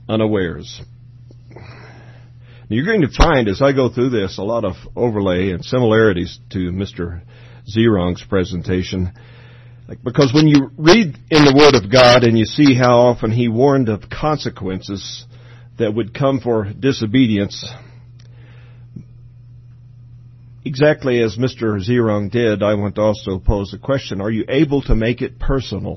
unawares. You're going to find, as I go through this, a lot of overlay and similarities to Mr. Zerong's presentation. Because when you read in the Word of God and you see how often he warned of consequences that would come for disobedience, exactly as Mr. Zerong did, I want to also pose a question. Are you able to make it personal?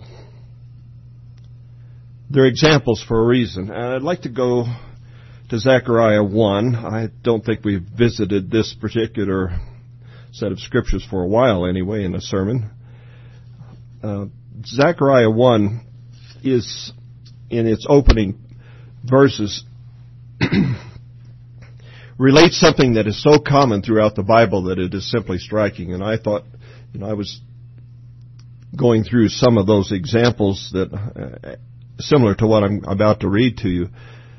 They're examples for a reason. And I'd like to go to Zechariah 1. I don't think we've visited this particular set of scriptures for a while anyway in a sermon. Zechariah 1 is, in its opening verses, relates something that is so common throughout the Bible that it is simply striking. And I thought, I was going through some of those examples that similar to what I'm about to read to you.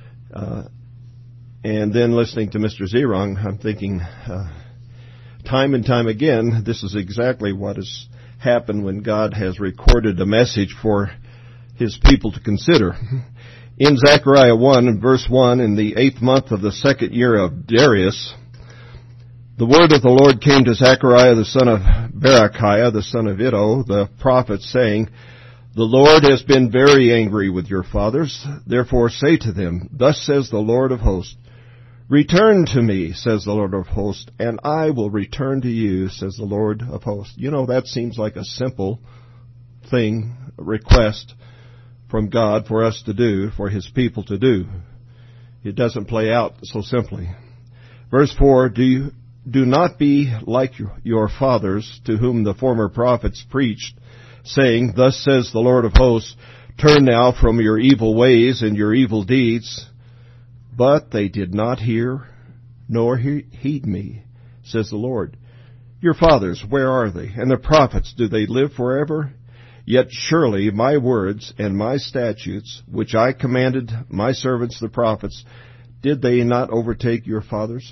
And then listening to Mr. Zerong, I'm thinking, time and time again, this is exactly what has happened when God has recorded a message for His people to consider. In Zechariah 1, verse 1, in the 8th month of the 2nd year of Darius, the word of the Lord came to Zechariah the son of Berechiah, the son of Iddo, the prophet, saying, "The Lord has been very angry with your fathers. Therefore say to them, Thus says the Lord of hosts, Return to me, says the Lord of hosts, and I will return to you, says the Lord of hosts." That seems like a simple thing, a request from God for us to do, for His people to do. It doesn't play out so simply. Verse 4, Do not be like your fathers, to whom the former prophets preached, saying, Thus says the Lord of hosts, Turn now from your evil ways and your evil deeds. But they did not hear, nor heed me, says the Lord. Your fathers, where are they? And the prophets, do they live forever? Yet surely my words and my statutes, which I commanded my servants the prophets, did they not overtake your fathers?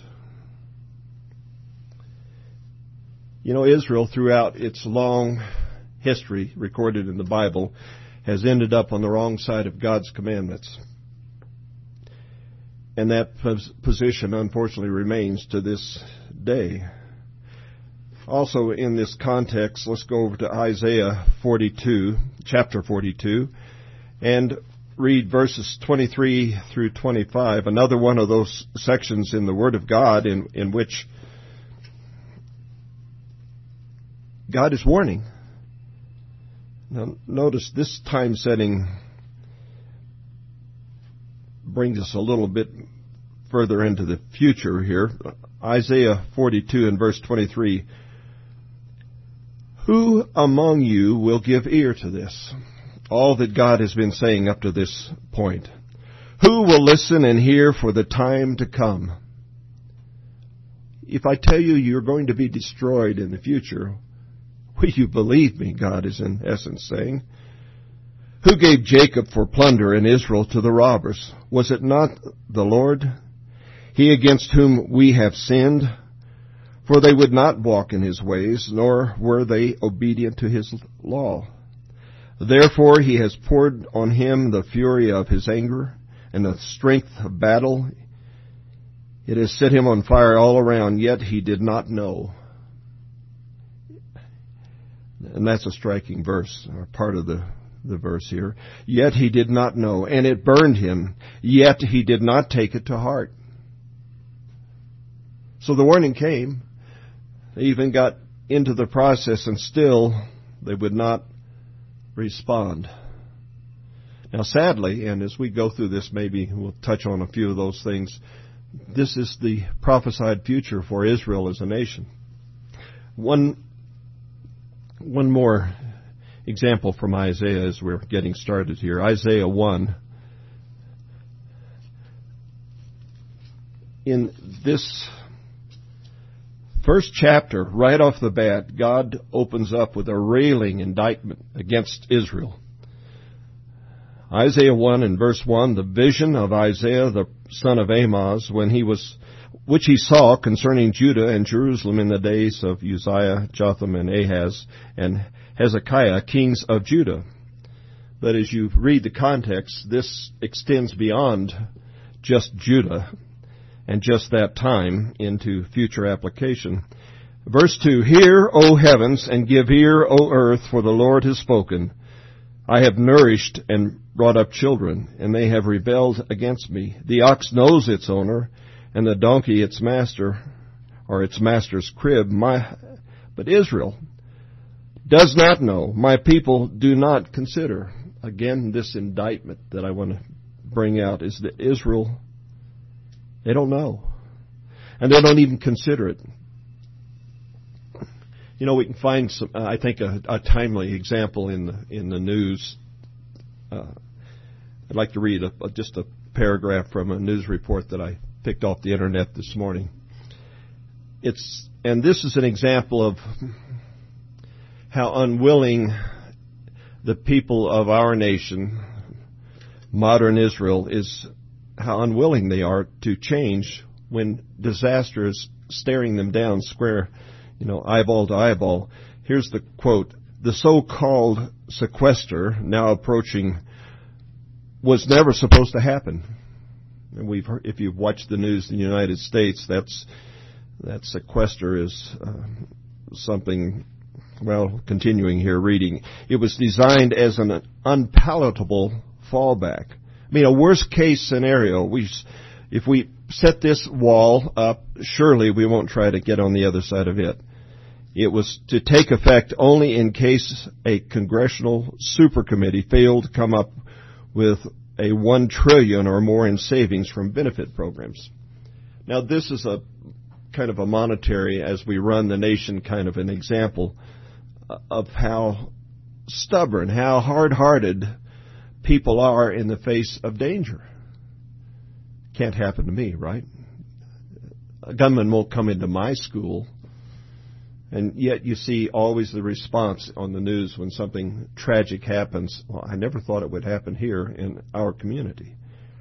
Israel, throughout its long history recorded in the Bible, has ended up on the wrong side of God's commandments. And that position, unfortunately, remains to this day. Also, in this context, let's go over to Isaiah 42, chapter 42, and read verses 23 through 25, another one of those sections in the Word of God in which God is warning. Now, notice this time setting brings us a little bit further into the future here. Isaiah 42 and verse 23. Who among you will give ear to this? All that God has been saying up to this point. Who will listen and hear for the time to come? If I tell you you're going to be destroyed in the future, will you believe me? God is in essence saying. Who gave Jacob for plunder and Israel to the robbers? Was it not the Lord? He against whom we have sinned? For they would not walk in His ways, nor were they obedient to His law. Therefore He has poured on him the fury of His anger, and the strength of battle. It has set him on fire all around, yet he did not know. And that's a striking verse, or part of the verse here. Yet he did not know, and it burned him, yet he did not take it to heart. So the warning came. They even got into the process, and still they would not respond. Now sadly, and as we go through this, maybe we'll touch on a few of those things, this is the prophesied future for Israel as a nation. One more example from Isaiah as we're getting started here. Isaiah 1. In this first chapter, right off the bat, God opens up with a railing indictment against Israel. Isaiah 1 and verse 1, the vision of Isaiah the son of Amoz, which he saw concerning Judah and Jerusalem in the days of Uzziah, Jotham, and Ahaz, and Hezekiah, kings of Judah. But as you read the context, this extends beyond just Judah and just that time into future application. Verse 2, Hear, O heavens, and give ear, O earth, for the Lord has spoken. I have nourished and brought up children, and they have rebelled against me. The ox knows its owner, and the donkey its master, or its master's crib. But Israel does not know. My people do not consider. Again, this indictment that I want to bring out is that Israel, they don't know. And they don't even consider it. You know, we can find some, I think, a timely example in the news. I'd like to read just a paragraph from a news report that I picked off the internet this morning. And this is an example of how unwilling the people of our nation, modern Israel, is, how unwilling they are to change when disaster is staring them down square, eyeball to eyeball. Here's the quote. The so-called sequester, now approaching, was never supposed to happen. And we've heard, if you've watched the news in the United States, that sequester is something, well, continuing here reading. It was designed as an unpalatable fallback. I mean, a worst-case scenario. If we set this wall up, surely we won't try to get on the other side of it. It was to take effect only in case a congressional supercommittee failed to come up with a $1 trillion or more in savings from benefit programs. Now, this is a kind of a monetary, as we run the nation, kind of an example of how stubborn, how hard-hearted people are in the face of danger. Can't happen to me, right? A gunman won't come into my school. And yet you see always the response on the news when something tragic happens. Well, I never thought it would happen here in our community.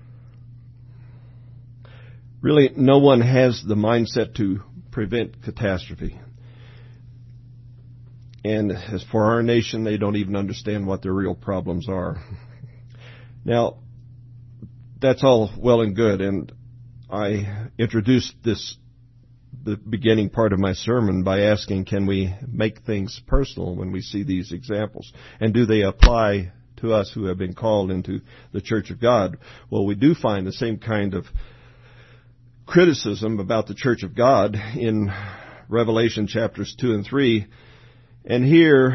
Really, no one has the mindset to prevent catastrophe. And as for our nation, they don't even understand what their real problems are. Now, that's all well and good, and I introduced the beginning part of my sermon by asking, can we make things personal when we see these examples? And do they apply to us who have been called into the Church of God? Well, we do find the same kind of criticism about the Church of God in Revelation chapters 2 and 3. And here,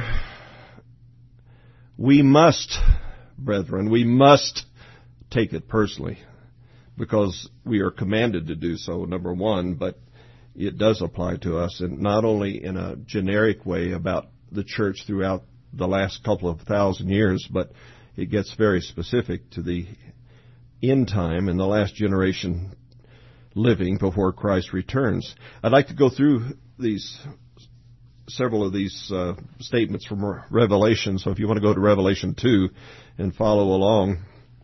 we must, brethren, we must take it personally, because we are commanded to do so, number one, but it does apply to us, and not only in a generic way about the church throughout the last couple of thousand years, but it gets very specific to the end time and the last generation living before Christ returns. I'd like to go through several of these statements from Revelation, so if you want to go to Revelation 2 and follow along.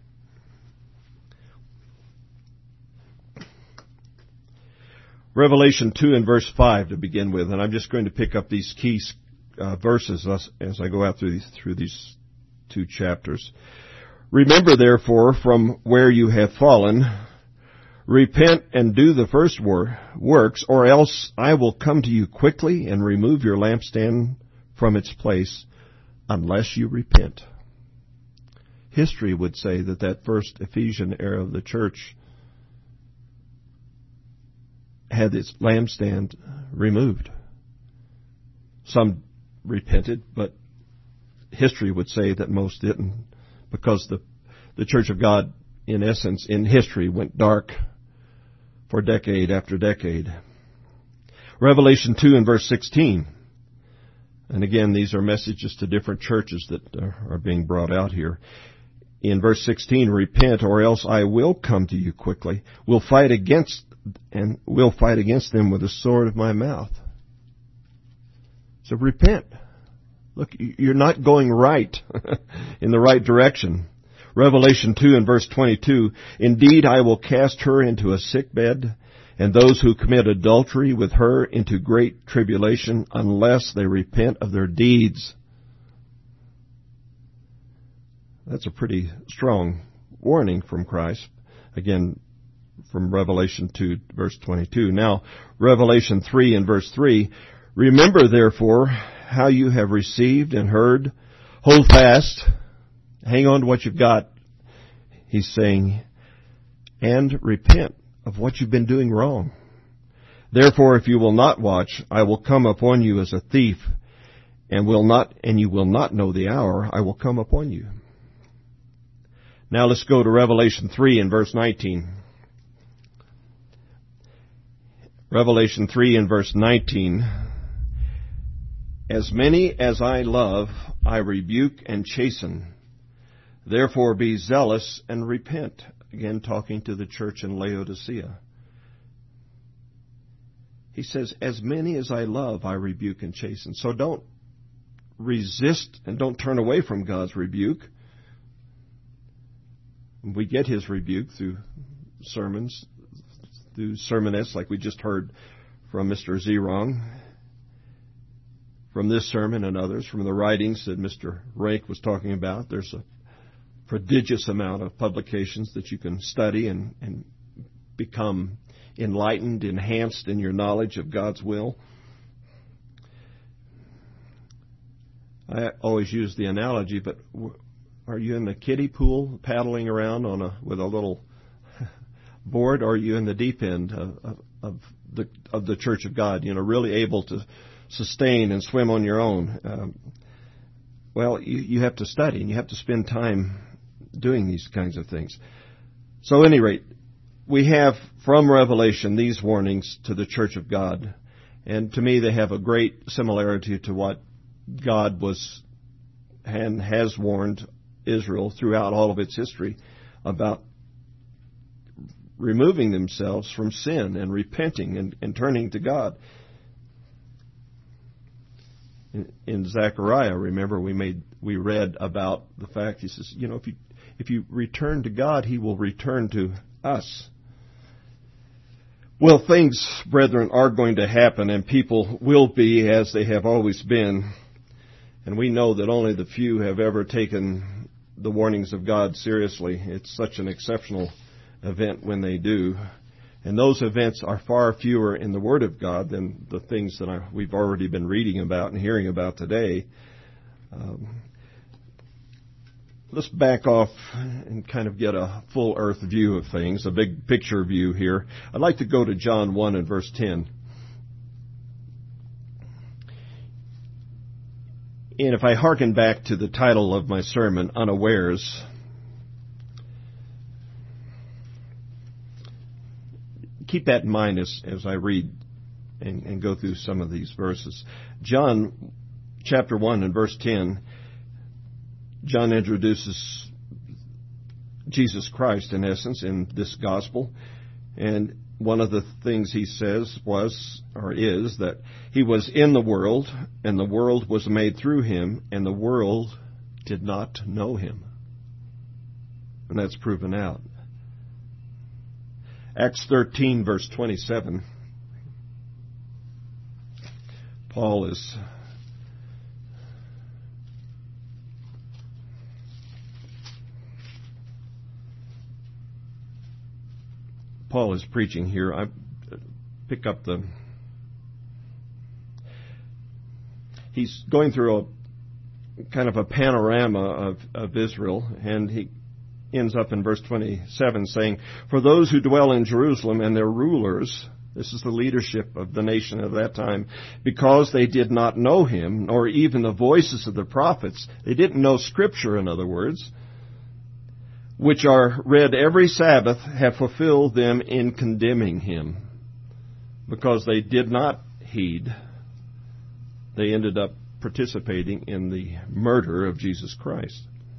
Revelation 2 and verse 5 to begin with, and I'm just going to pick up these key verses as I go out through these two chapters. Remember, therefore, from where you have fallen, repent and do the first works, or else I will come to you quickly and remove your lampstand from its place, unless you repent. History would say that first Ephesian era of the church had its lampstand removed. Some repented, but history would say that most didn't, because the Church of God, in essence, in history, went dark for decade after decade. Revelation 2 and verse 16. And again, these are messages to different churches that are being brought out here. In verse 16, repent, or else I will come to you quickly. We'll fight against them with the sword of my mouth. So repent. Look, you're not going right in the right direction. Revelation 2 and verse 22, indeed I will cast her into a sick bed, and those who commit adultery with her into great tribulation, unless they repent of their deeds. That's a pretty strong warning from Christ. Again, from Revelation 2, verse 22. Now, Revelation 3 and verse 3, remember therefore how you have received and heard. Hold fast. Hang on to what you've got. He's saying, and repent of what you've been doing wrong. Therefore, if you will not watch, I will come upon you as a thief, and you will not know the hour I will come upon you. Now let's go to Revelation 3 and verse 19. Revelation 3 and verse 19. As many as I love, I rebuke and chasten. Therefore be zealous and repent. Again, talking to the church in Laodicea. He says, as many as I love, I rebuke and chasten. So don't resist and don't turn away from God's rebuke. We get His rebuke through sermons, through sermonettes like we just heard from Mr. Zerong, from this sermon and others, from the writings that Mr. Rake was talking about. There's a prodigious amount of publications that you can study and become enlightened, enhanced in your knowledge of God's will. I always use the analogy, but are you in the kiddie pool paddling around with a little board, or are you in the deep end of the Church of God, really able to sustain and swim on your own? Well, you have to study and you have to spend time doing these kinds of things. So at any rate, we have from Revelation these warnings to the Church of God. And to me, they have a great similarity to what God was and has warned Israel throughout all of its history about removing themselves from sin and repenting and turning to God. In Zechariah, remember, we read about the fact, he says, if you return to God, He will return to us. Well, things, brethren, are going to happen, and people will be as they have always been. And we know that only the few have ever taken the warnings of God seriously. It's such an exceptional event when they do. And those events are far fewer in the Word of God than the things that we've already been reading about and hearing about today. Let's back off and kind of get a full earth view of things, a big picture view here. I'd like to go to John 1 and verse 10. And if I hearken back to the title of my sermon, Unawares, keep that in mind as I read and go through some of these verses. John chapter 1 and verse 10, John introduces Jesus Christ, in essence, in this gospel. And one of the things he says is that He was in the world, and the world was made through Him, and the world did not know Him. And that's proven out. Acts 13, verse 27. Paul is preaching here. I pick up he's going through a kind of a panorama of Israel, and he ends up in verse 27 saying, for those who dwell in Jerusalem and their rulers, this is the leadership of the nation at that time, because they did not know Him, nor even the voices of the prophets. They didn't know Scripture, in other words, which are read every Sabbath, have fulfilled them in condemning Him. Because they did not heed, they ended up participating in the murder of Jesus Christ.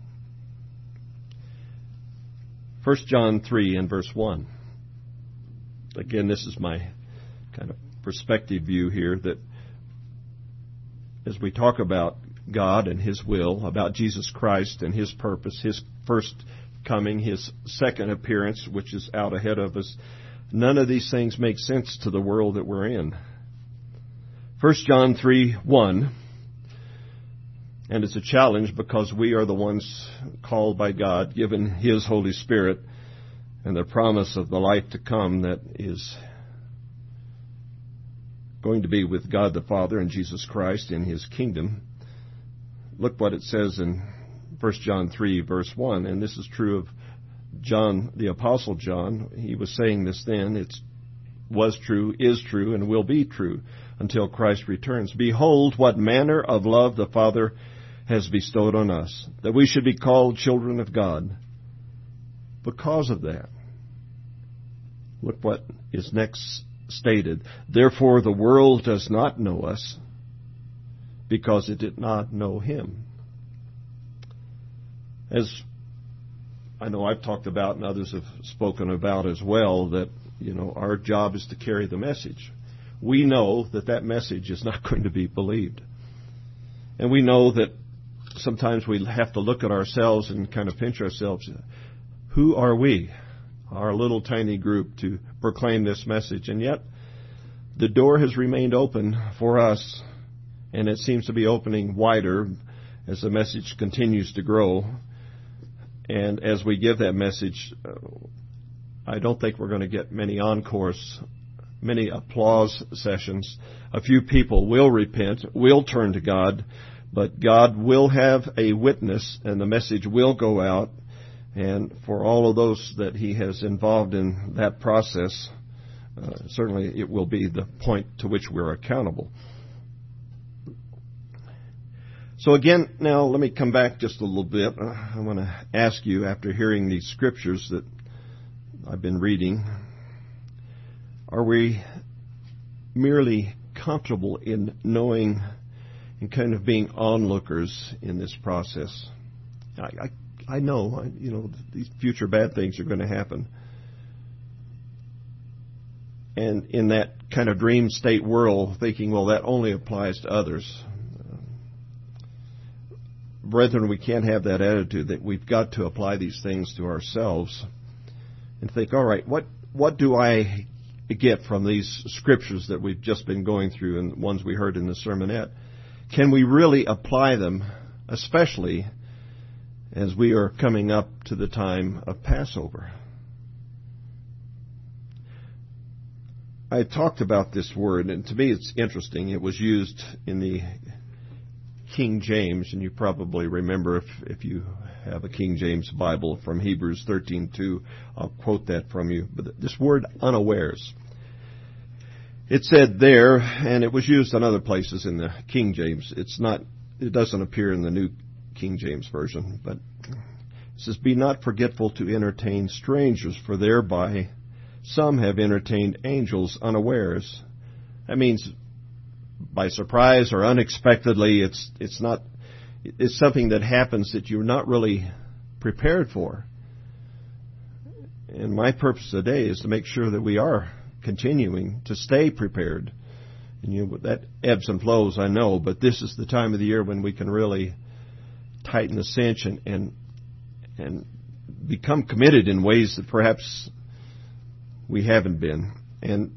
1 John 3 and verse 1. Again, this is my kind of perspective view here, that as we talk about God and His will, about Jesus Christ and His purpose, His first coming, His second appearance, which is out ahead of us, none of these things make sense to the world that we're in. 1 John 3:1, And it's a challenge because we are the ones called by God, given His Holy Spirit, and the promise of the life to come that is going to be with God the Father and Jesus Christ in His kingdom. Look what it says in 1 John 3, verse 1, and this is true of John, the Apostle John. He was saying this then. It was true, is true, and will be true until Christ returns. Behold, what manner of love the Father has bestowed on us, that we should be called children of God. Because of that, look what is next stated. Therefore the world does not know us, because it did not know Him. As I know I've talked about and others have spoken about as well, that our job is to carry the message. We know that message is not going to be believed. And we know that sometimes we have to look at ourselves and kind of pinch ourselves. Who are we, our little tiny group, to proclaim this message? And yet, the door has remained open for us, and it seems to be opening wider as the message continues to grow. And as we give that message, I don't think we're going to get many encores, many applause sessions. A few people will repent, will turn to God, but God will have a witness, and the message will go out. And for all of those that He has involved in that process, certainly it will be the point to which we're accountable. So again, now let me come back just a little bit. I want to ask you, after hearing these scriptures that I've been reading, are we merely comfortable in knowing and kind of being onlookers in this process? I know, these future bad things are going to happen. And in that kind of dream state world, thinking, well, that only applies to others. Brethren, we can't have that attitude that we've got to apply these things to ourselves and think, all right, what do I get from these scriptures that we've just been going through and the ones we heard in the sermonette? Can we really apply them, especially as we are coming up to the time of Passover? I talked about this word, and to me it's interesting. It was used in the King James, and you probably remember if you have a King James Bible from Hebrews 13:2. I'll quote that from you. But this word unawares, it said there, and it was used in other places in the King James. It doesn't appear in the New King James Version, but it says, "Be not forgetful to entertain strangers, for thereby some have entertained angels unawares." That means by surprise or unexpectedly. It's something that happens that you're not really prepared for. And my purpose today is to make sure that we are continuing to stay prepared. And that ebbs and flows, I know, but this is the time of the year when we can really tighten the cinch and become committed in ways that perhaps we haven't been. And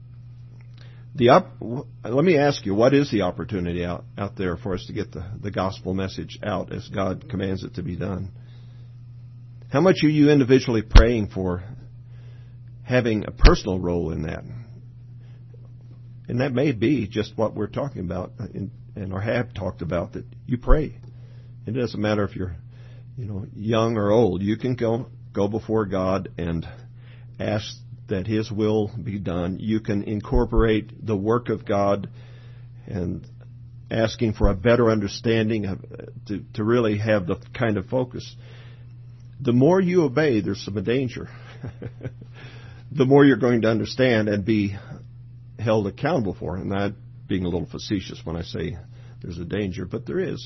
let me ask you, what is the opportunity out there for us to get the gospel message out as God commands it to be done? How much are you individually praying for having a personal role in that? And that may be just what we're talking about or have talked about, that you pray. It doesn't matter if you're young or old. You can go before God and ask that His will be done. You can incorporate the work of God and asking for a better understanding to really have the kind of focus. The more you obey, there's some danger. The more you're going to understand and be held accountable for. And I'm being a little facetious when I say there's a danger, but there is.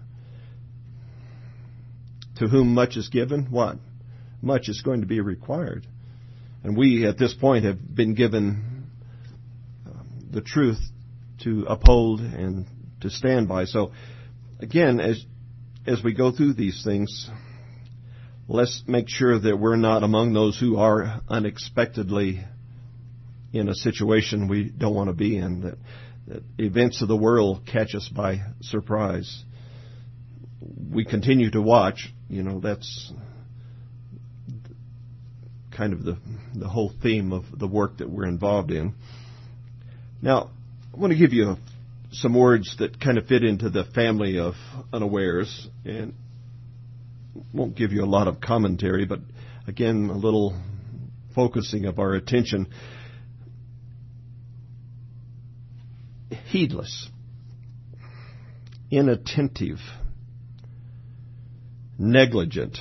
To whom much is given, what? Much is going to be required. And we, at this point, have been given the truth to uphold and to stand by. So, again, as we go through these things, let's make sure that we're not among those who are unexpectedly in a situation we don't want to be in, that events of the world catch us by surprise. we continue to watch. That's kind of the whole theme of the work that we're involved in. Now, I want to give you some words that kind of fit into the family of unawares, and won't give you a lot of commentary, but again, a little focusing of our attention. Heedless, inattentive, negligent.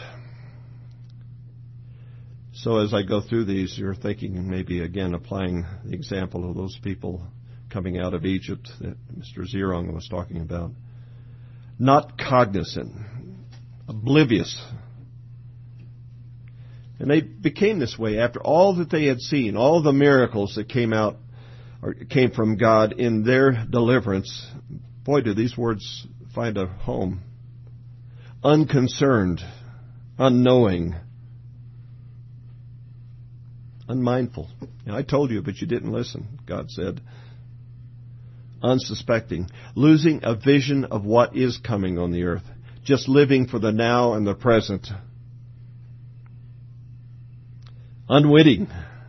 So as I go through these, you're thinking maybe again applying the example of those people coming out of Egypt that Mr. Zerong was talking about. Not cognizant, oblivious. And they became this way after all that they had seen, all the miracles that came out or came from God in their deliverance. Boy, do these words find a home. Unconcerned, unknowing, unmindful. I told you, but you didn't listen, God said. Unsuspecting, losing a vision of what is coming on the earth, just living for the now and the present. Unwitting,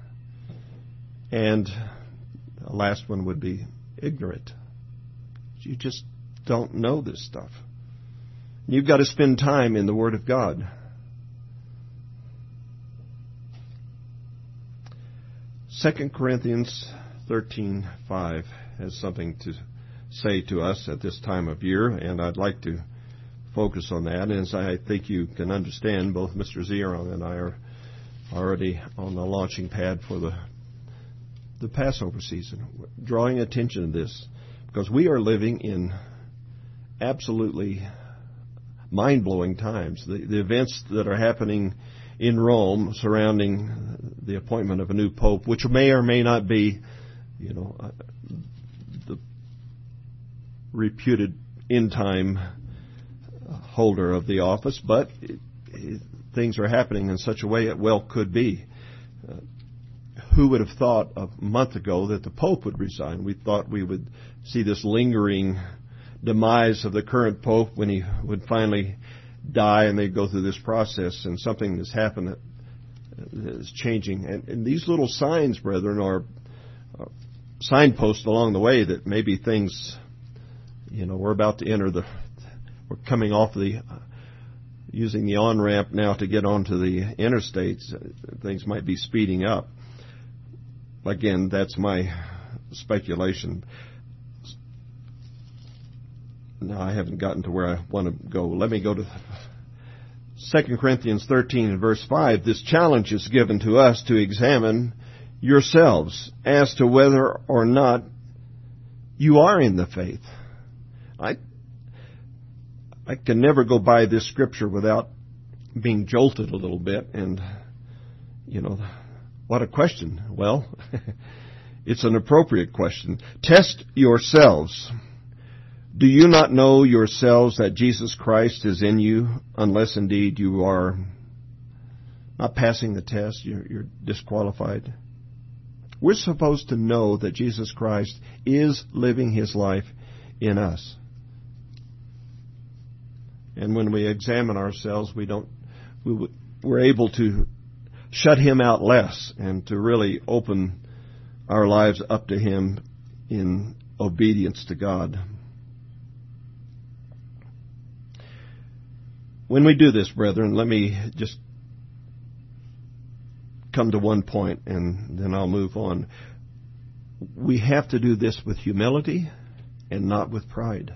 and the last one would be ignorant. You just don't know this stuff. You've got to spend time in the Word of God. Second Corinthians 13:5 has something to say to us at this time of year, and I'd like to focus on that. And as I think you can understand, both Mr. Zerong and I are already on the launching pad for the Passover season, drawing attention to this, because we are living in absolutely mind-blowing times. The events that are happening in Rome surrounding the appointment of a new pope, which may or may not be, the reputed end-time holder of the office, but things are happening in such a way it well could be. Who would have thought a month ago that the Pope would resign? We thought we would see this lingering demise of the current Pope when he would finally die, and they'd go through this process, and something has happened that is changing. And these little signs, brethren, are signposts along the way that maybe things, we're about to enter we're coming off using the on-ramp now to get onto the interstates. Things might be speeding up. Again, that's my speculation. No, I haven't gotten to where I want to go. Let me go to 2 Corinthians 13 and verse 5. This challenge is given to us to examine yourselves as to whether or not you are in the faith. I can never go by this scripture without being jolted a little bit. And, what a question. Well, it's an appropriate question. Test yourselves. Do you not know yourselves that Jesus Christ is in you, unless indeed you are not passing the test, you're disqualified? We're supposed to know that Jesus Christ is living His life in us. And when we examine ourselves, we're able to shut Him out less and to really open our lives up to Him in obedience to God. When we do this, brethren, let me just come to one point and then I'll move on. We have to do this with humility and not with pride.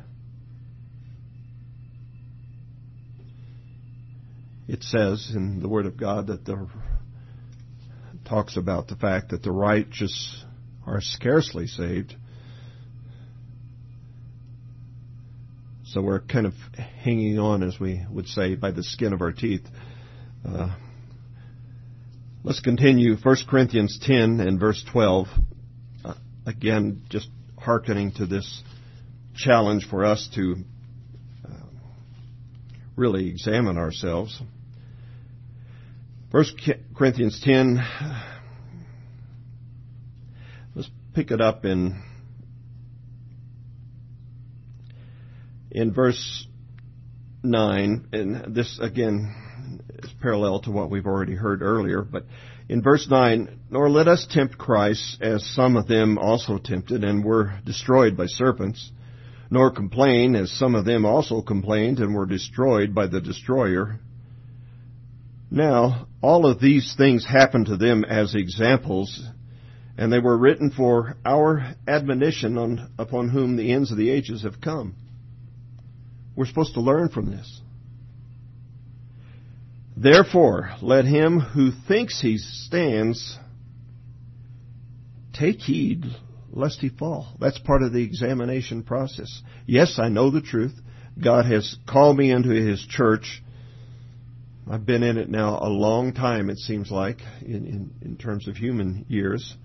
It says in the Word of God that talks about the fact that the righteous are scarcely saved. So we're kind of hanging on, as we would say, by the skin of our teeth. Let's continue. 1 Corinthians 10 and verse 12. Again, just hearkening to this challenge for us to really examine ourselves. 1 Corinthians 10, let's pick it up in verse 9, and this again is parallel to what we've already heard earlier, but in verse 9, nor let us tempt Christ, as some of them also tempted, and were destroyed by serpents, nor complain, as some of them also complained, and were destroyed by the destroyer. Now, all of these things happened to them as examples, and they were written for our admonition upon whom the ends of the ages have come. We're supposed to learn from this. Therefore, let him who thinks he stands take heed lest he fall. That's part of the examination process. Yes, I know the truth. God has called me into His church. I've been in it now a long time, it seems like, in terms of human years.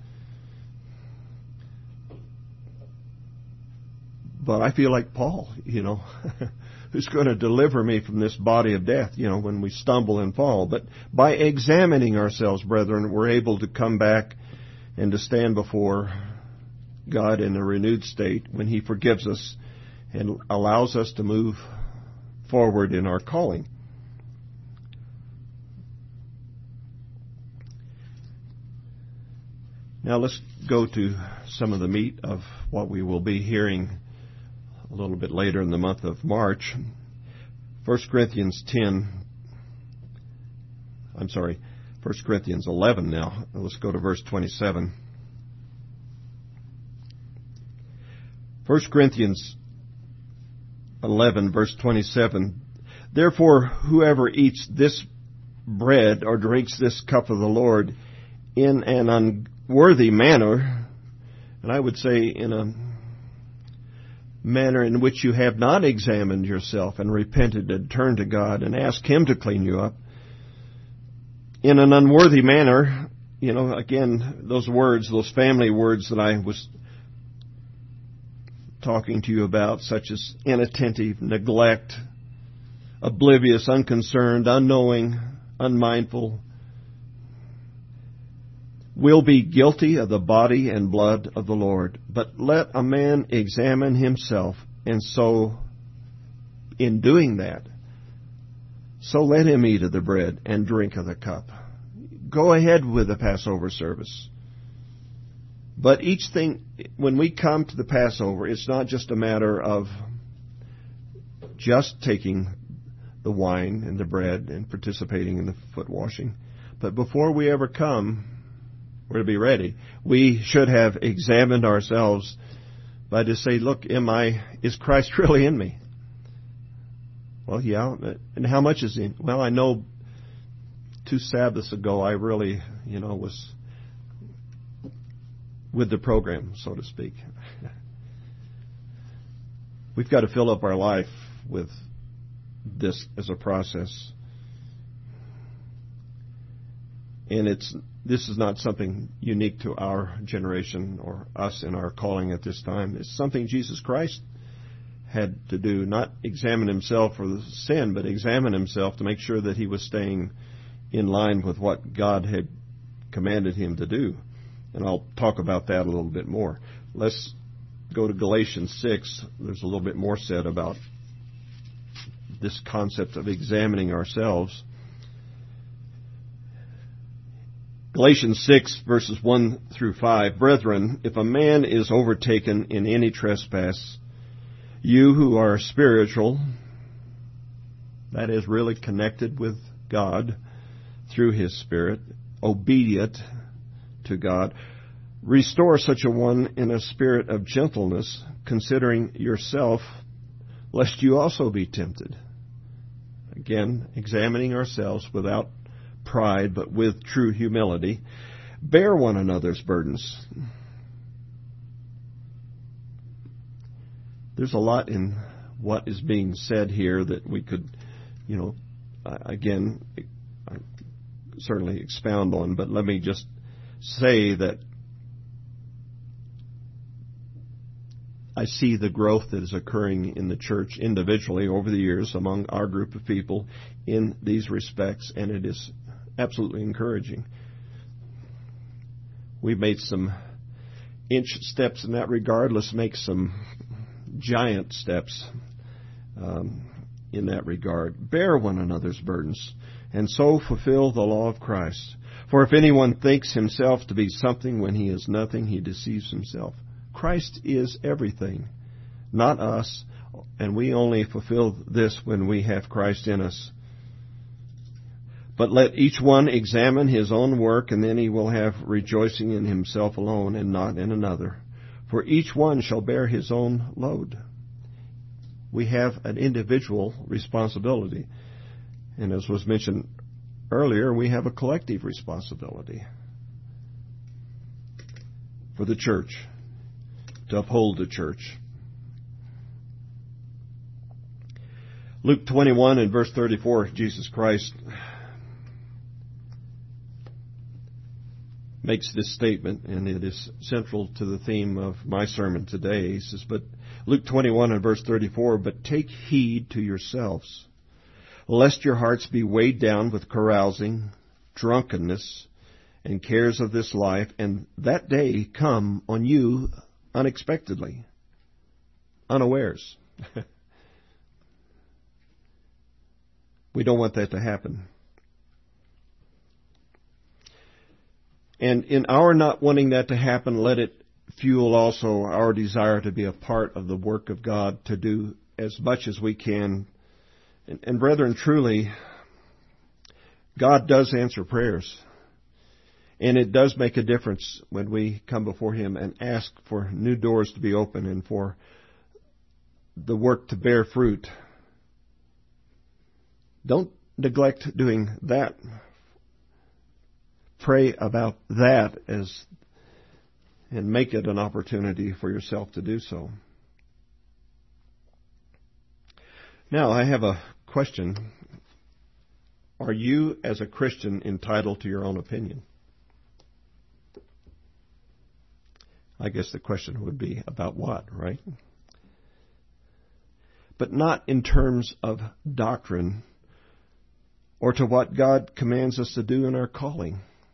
But I feel like Paul, who's going to deliver me from this body of death, when we stumble and fall. But by examining ourselves, brethren, we're able to come back and to stand before God in a renewed state when He forgives us and allows us to move forward in our calling. Now let's go to some of the meat of what we will be hearing a little bit later in the month of March. 1 Corinthians 11 now. Let's go to verse 27. 1 Corinthians 11, verse 27. Therefore, whoever eats this bread or drinks this cup of the Lord in an unworthy manner, and I would say in a manner in which you have not examined yourself and repented and turned to God and asked Him to clean you up, in an unworthy manner, again, those words, those family words that I was talking to you about, such as inattentive, neglect, oblivious, unconcerned, unknowing, unmindful, will be guilty of the body and blood of the Lord. But let a man examine himself, and so, in doing that, so let him eat of the bread and drink of the cup. Go ahead with the Passover service. But each thing, when we come to the Passover, it's not just a matter of just taking the wine and the bread and participating in the foot washing. But before we ever come, we're to be ready. We should have examined ourselves by to say, look, is Christ really in me? Well, yeah. And how much is in? Well, I know 2 Sabbaths ago I really, was with the program, so to speak. We've got to fill up our life with this as a process. And this is not something unique to our generation or us in our calling at this time. It's something Jesus Christ had to do, not examine Himself for the sin, but examine Himself to make sure that He was staying in line with what God had commanded Him to do. And I'll talk about that a little bit more. Let's go to Galatians 6. There's a little bit more said about this concept of examining ourselves. Galatians 6, verses 1 through 5. Brethren, if a man is overtaken in any trespass, you who are spiritual, that is really connected with God through His Spirit, obedient to God, restore such a one in a spirit of gentleness, considering yourself, lest you also be tempted. Again, examining ourselves without pride, but with true humility. Bear one another's burdens. There's a lot in what is being said here that we could, again, certainly expound on, but let me just say that I see the growth that is occurring in the church individually over the years among our group of people in these respects, and it is absolutely encouraging. We've made some inch steps in that regard. Let's make some giant steps in that regard. Bear one another's burdens, and so fulfill the law of Christ. For if anyone thinks himself to be something when he is nothing, he deceives himself. Christ is everything, not us, and we only fulfill this when we have Christ in us. But let each one examine his own work, and then he will have rejoicing in himself alone and not in another. For each one shall bear his own load. We have an individual responsibility. And as was mentioned earlier, we have a collective responsibility for the church, to uphold the church. Luke 21 and verse 34, Jesus Christ makes this statement, and it is central to the theme of my sermon today. He says, but Luke 21 and verse 34, but take heed to yourselves, lest your hearts be weighed down with carousing, drunkenness, and cares of this life, and that day come on you unexpectedly, unawares. We don't want that to happen. And in our not wanting that to happen, let it fuel also our desire to be a part of the work of God, to do as much as we can. And brethren, truly, God does answer prayers. And it does make a difference when we come before Him and ask for new doors to be open and for the work to bear fruit. Don't neglect doing that. Pray about that and make it an opportunity for yourself to do so. Now, I have a question. Are you, as a Christian, entitled to your own opinion? I guess the question would be about what, right? But not in terms of doctrine or to what God commands us to do in our calling.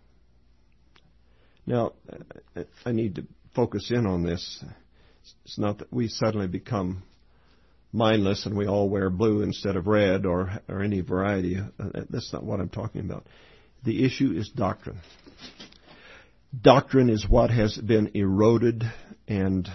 Now, I need to focus in on this. It's not that we suddenly become mindless and we all wear blue instead of red or any variety. That's not what I'm talking about. The issue is doctrine. Doctrine is what has been eroded and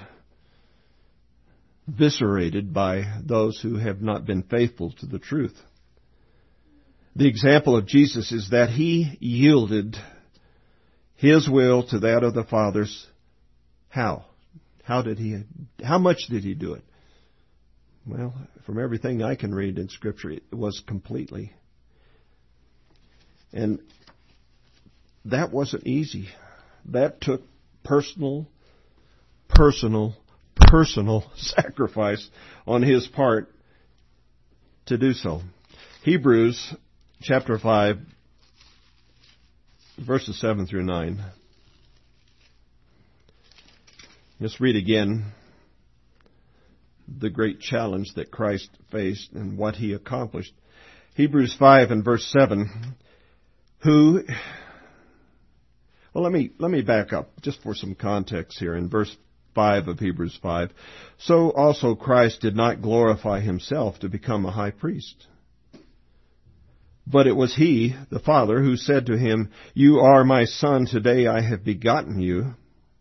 eviscerated by those who have not been faithful to the truth. The example of Jesus is that He yielded His will to that of the Father's. How? How much did He do it? Well, from everything I can read in Scripture, it was completely. And that wasn't easy. That took personal sacrifice on His part to do so. Hebrews chapter 5, verses 7 through 9. Let's read again the great challenge that Christ faced and what He accomplished. Hebrews 5 and verse 7. Let me back up just for some context here. In verse 5 of Hebrews 5, so also Christ did not glorify Himself to become a high priest. But it was He, the Father, who said to Him, you are my Son, today I have begotten you.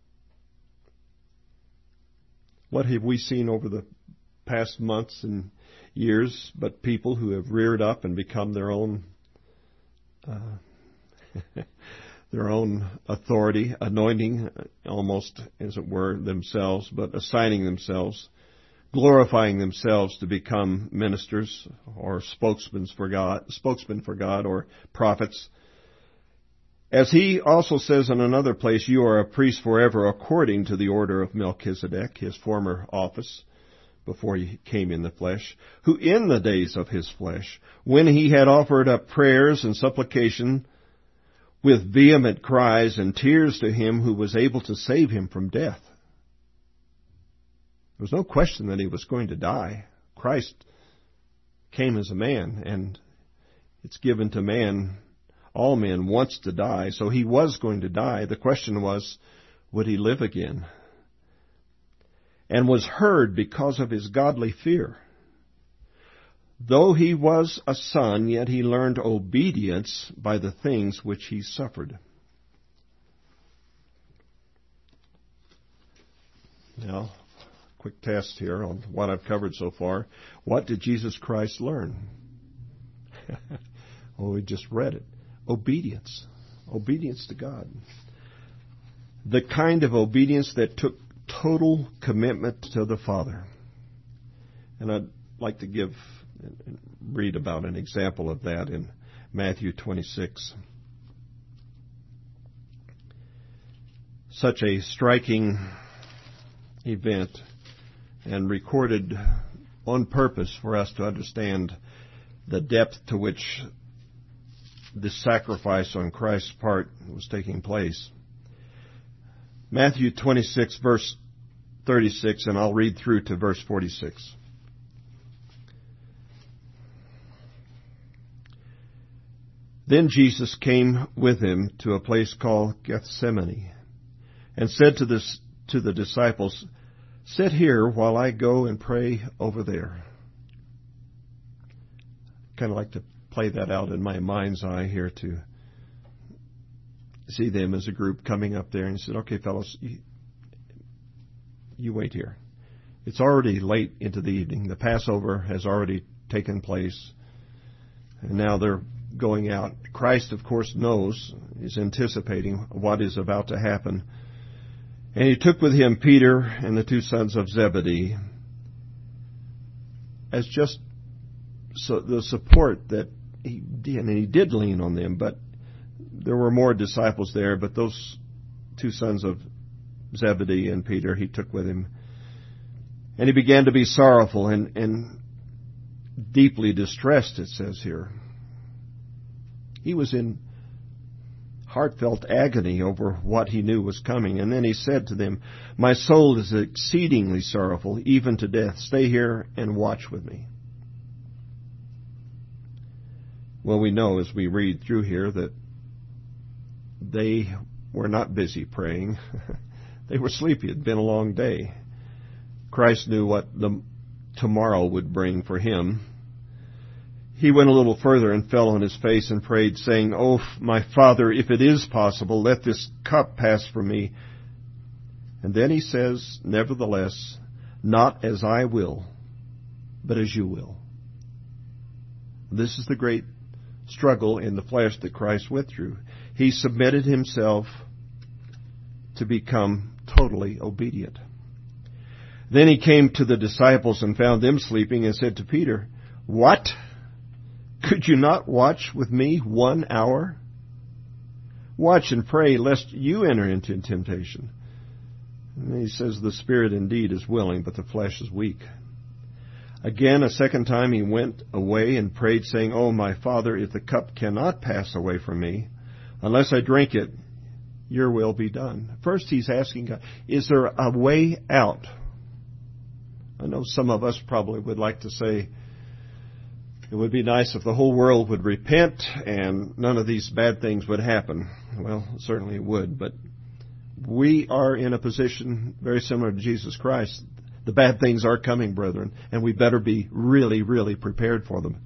What have we seen over the past months and years but people who have reared up and become their own authority, anointing almost, as it were, themselves, but assigning themselves, glorifying themselves to become ministers or spokesmen for God or prophets. As He also says in another place, you are a priest forever according to the order of Melchizedek, His former office, before He came in the flesh, who in the days of His flesh, when He had offered up prayers and supplication with vehement cries and tears to Him who was able to save Him from death. There was no question that He was going to die. Christ came as a man, and it's given to man, all men, once to die. So He was going to die. The question was, would He live again? And was heard because of His godly fear. Though he was a son, yet he learned obedience by the things which he suffered. Now, quick test here on what I've covered so far. What did Jesus Christ learn? Well, we just read it. Obedience. Obedience to God. The kind of obedience that took total commitment to the Father. And I'd like to read about an example of that in Matthew 26. Such a striking event and recorded on purpose for us to understand the depth to which this sacrifice on Christ's part was taking place. Matthew 26, verse 36, and I'll read through to verse 46. Then Jesus came with him to a place called Gethsemane, and said to the disciples, "Sit here while I go and pray over there." Kind of like to play that out in my mind's eye here to see them as a group coming up there. And he said, "Okay, fellows, you wait here. It's already late into the evening. The Passover has already taken place, and now they're going out." Christ, of course, knows, is anticipating what is about to happen. And he took with him Peter and the two sons of Zebedee as just the support that he did. And he did lean on them, but there were more disciples there. But those two sons of Zebedee and Peter he took with him. And he began to be sorrowful and deeply distressed, it says here. He was in heartfelt agony over what he knew was coming. And then he said to them, "My soul is exceedingly sorrowful, even to death. Stay here and watch with me." Well, we know as we read through here that they were not busy praying. They were sleepy. It had been a long day. Christ knew what the tomorrow would bring for him. He went a little further and fell on his face and prayed, saying, "Oh, my Father, if it is possible, let this cup pass from me." And then he says, "Nevertheless, not as I will, but as you will." This is the great struggle in the flesh that Christ went through. He submitted himself to become totally obedient. Then he came to the disciples and found them sleeping and said to Peter, "What? Could you not watch with me 1 hour? Watch and pray lest you enter into temptation." And he says, "The spirit indeed is willing, but the flesh is weak." Again, a second time he went away and prayed, saying, "Oh, my Father, if the cup cannot pass away from me, unless I drink it, your will be done." First he's asking God, is there a way out? I know some of us probably would like to say, it would be nice if the whole world would repent and none of these bad things would happen. Well, certainly it would, but we are in a position very similar to Jesus Christ. The bad things are coming, brethren, and we better be really, really prepared for them.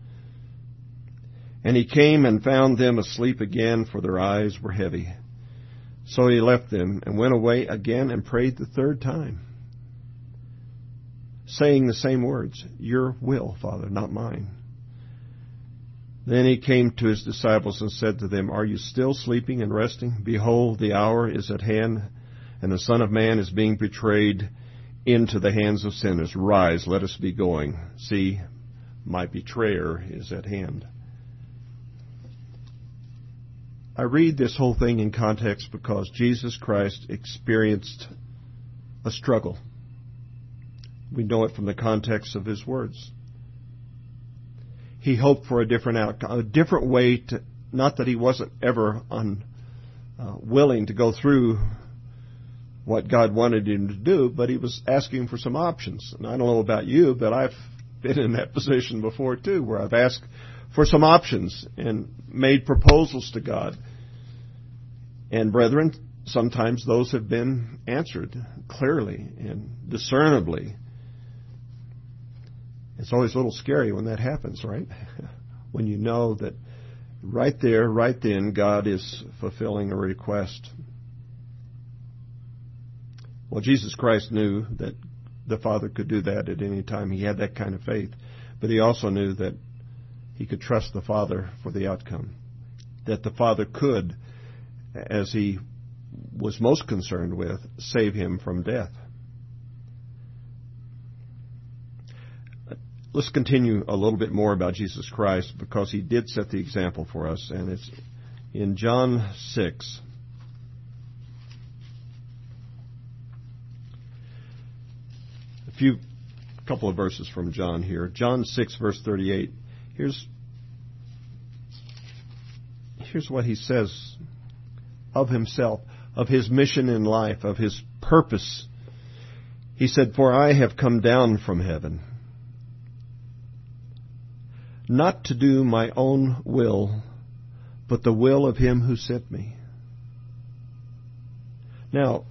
And he came and found them asleep again, for their eyes were heavy. So he left them and went away again and prayed the third time, saying the same words, "Your will, Father, not mine." Then he came to his disciples and said to them, "Are you still sleeping and resting? Behold, the hour is at hand, and the Son of Man is being betrayed into the hands of sinners. Rise, let us be going. See, my betrayer is at hand." I read this whole thing in context because Jesus Christ experienced a struggle. We know it from the context of his words. He hoped for a different outcome, a different way to, not that he wasn't ever willing to go through what God wanted him to do, but he was asking for some options. And I don't know about you, but I've been in that position before too, where I've asked for some options and made proposals to God. And brethren, sometimes those have been answered clearly and discernibly. It's always a little scary when that happens, right? When you know that right there, right then, God is fulfilling a request. Well, Jesus Christ knew that the Father could do that at any time. He had that kind of faith. But he also knew that he could trust the Father for the outcome. That the Father could, as he was most concerned with, save him from death. Let's continue a little bit more about Jesus Christ, because he did set the example for us, and it's in John 6. A couple of verses from John here. John 6, verse 38. Here's what he says of himself, of his mission in life, of his purpose. He said, "For I have come down from heaven, not to do my own will, but the will of him who sent me." Now,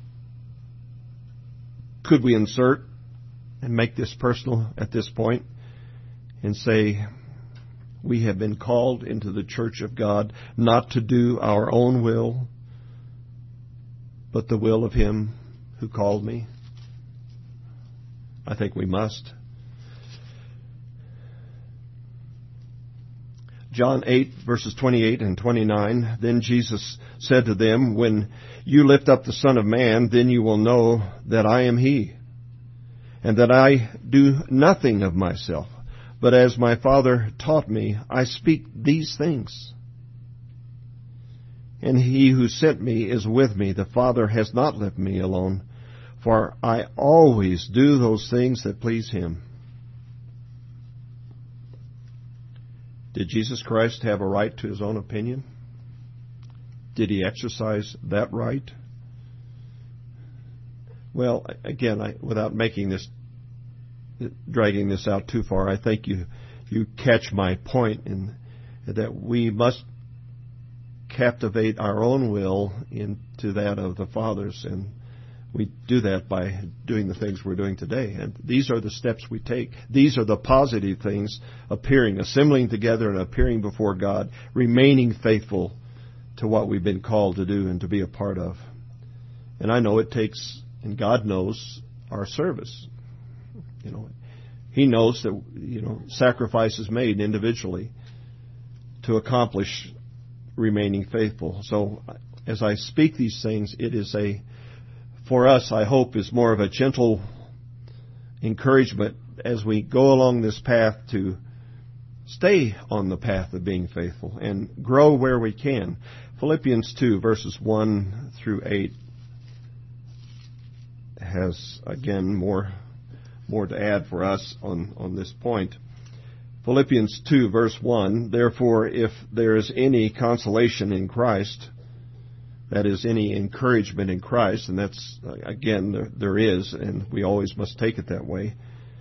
could we insert and make this personal at this point and say, we have been called into the church of God not to do our own will, but the will of him who called me? I think we must. John 8, verses 28 and 29, "Then Jesus said to them, When you lift up the Son of Man, then you will know that I am he, and that I do nothing of myself, but as my Father taught me, I speak these things. And he who sent me is with me. The Father has not left me alone, for I always do those things that please him." Did Jesus Christ have a right to his own opinion? Did he exercise that right? Well, again, without dragging this out too far, I think you catch my point in that we must captivate our own will into that of the Father's, and we do that by doing the things we're doing today. And these are the steps we take. These are the positive things: assembling together and appearing before God, remaining faithful to what we've been called to do and to be a part of. And I know it takes, and God knows, our service. He knows that, sacrifices made individually to accomplish remaining faithful. So as I speak these things, it is for us, I hope, is more of a gentle encouragement as we go along this path to stay on the path of being faithful and grow where we can. Philippians 2, verses 1 through 8 has, again, more to add for us on this point. Philippians 2, verse 1, "Therefore, if there is any consolation in Christ," that is, any encouragement in Christ, and that's, again, there is, and we always must take it that way.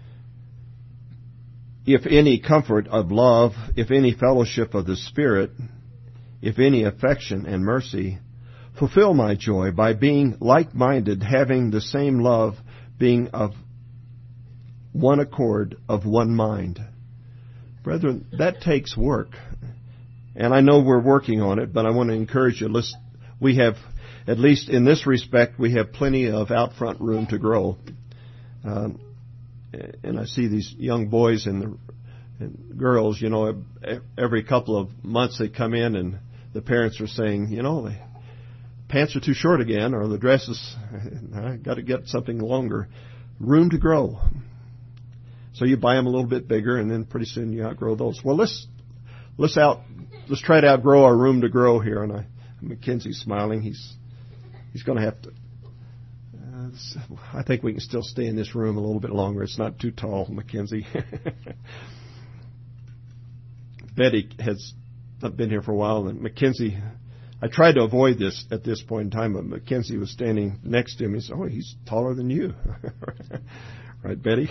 "If any comfort of love, if any fellowship of the Spirit, if any affection and mercy, fulfill my joy by being like-minded, having the same love, being of one accord, of one mind." Brethren, that takes work. And I know we're working on it, but I want to encourage you. We have, at least in this respect, we have plenty of out front room to grow. And I see these young boys and girls, every couple of months they come in and the parents are saying, the pants are too short again, or the dresses, I got to get something longer. Room to grow. So you buy them a little bit bigger, and then pretty soon you outgrow those. Well, let's try to outgrow our room to grow here. And Mackenzie's smiling. He's going to have to. I think we can still stay in this room a little bit longer. It's not too tall, Mackenzie. Betty has been here for a while, and Mackenzie. I tried to avoid this at this point in time, but Mackenzie was standing next to him. He said, "Oh, he's taller than you." Right, Betty?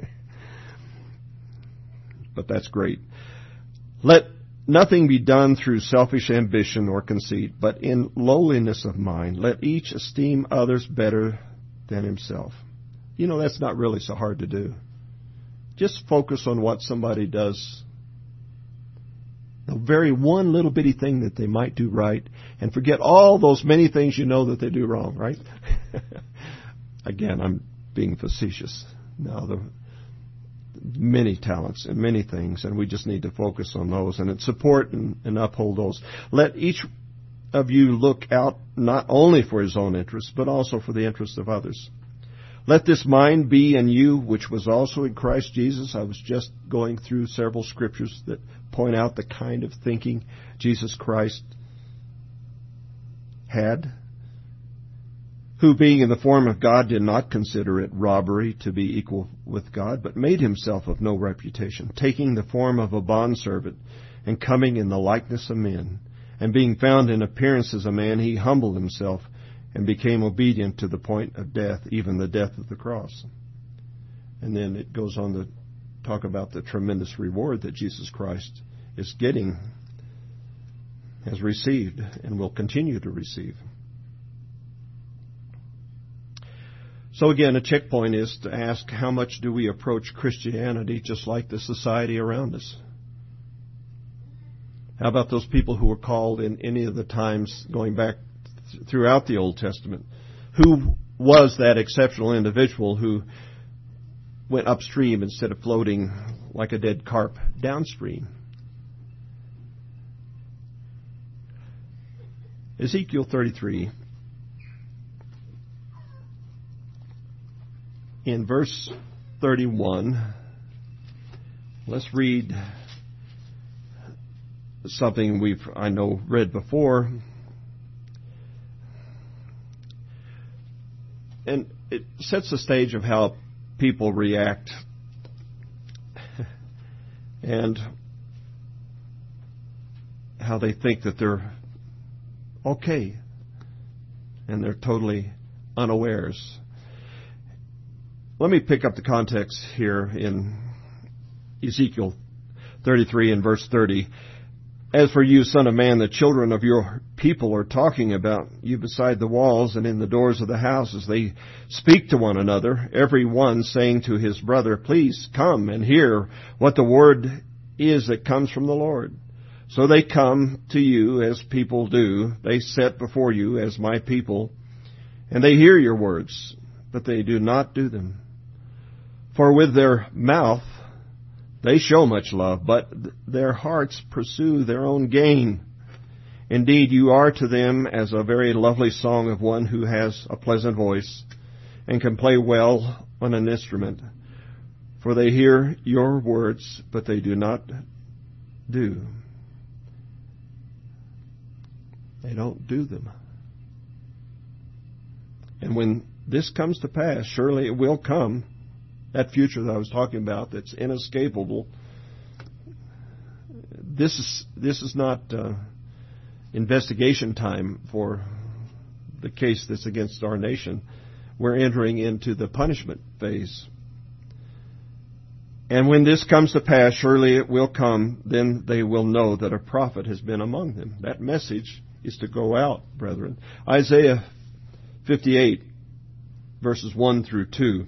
But that's great. "Let nothing be done through selfish ambition or conceit, but in lowliness of mind, let each esteem others better than himself." That's not really so hard to do. just focus on what somebody does. The very one little bitty thing that they might do right, and forget all those many things you know that they do wrong, right? Again, I'm being facetious. No, the many talents and many things, and we just need to focus on those and support and uphold those. Let each of you look out not only for his own interests, but also for the interests of others. Let this mind be in you, which was also in Christ Jesus. I was just going through several scriptures that point out the kind of thinking Jesus Christ had, who being in the form of God did not consider it robbery to be equal with God, but made himself of no reputation, taking the form of a bondservant and coming in the likeness of men. And being found in appearance as a man, he humbled himself and became obedient to the point of death, even the death of the cross. And then it goes on to talk about the tremendous reward that Jesus Christ is getting, has received, and will continue to receive. So again, a checkpoint is to ask, how much do we approach Christianity just like the society around us? How about those people who were called in any of the times going back throughout the Old Testament? Who was that exceptional individual who went upstream instead of floating like a dead carp downstream? Ezekiel 33. In verse 31, let's read something I know read before. And it sets the stage of how people react and how they think that they're okay and they're totally unawares. Let me pick up the context here in Ezekiel 33 and verse 30. As for you, son of man, the children of your people are talking about you beside the walls and in the doors of the houses. They speak to one another, every one saying to his brother, please come and hear what the word is that comes from the Lord. So they come to you as people do. They set before you as my people, and they hear your words, but they do not do them. For with their mouth they show much love, but their hearts pursue their own gain. Indeed, you are to them as a very lovely song of one who has a pleasant voice and can play well on an instrument. For they hear your words, but they do not do. They don't do them. And when this comes to pass, surely it will come, that future that I was talking about that's inescapable. This is not investigation time for the case that's against our nation. We're entering into the punishment phase. And when this comes to pass, surely it will come, then they will know that a prophet has been among them. That message is to go out, brethren. Isaiah 58, verses 1 through 2,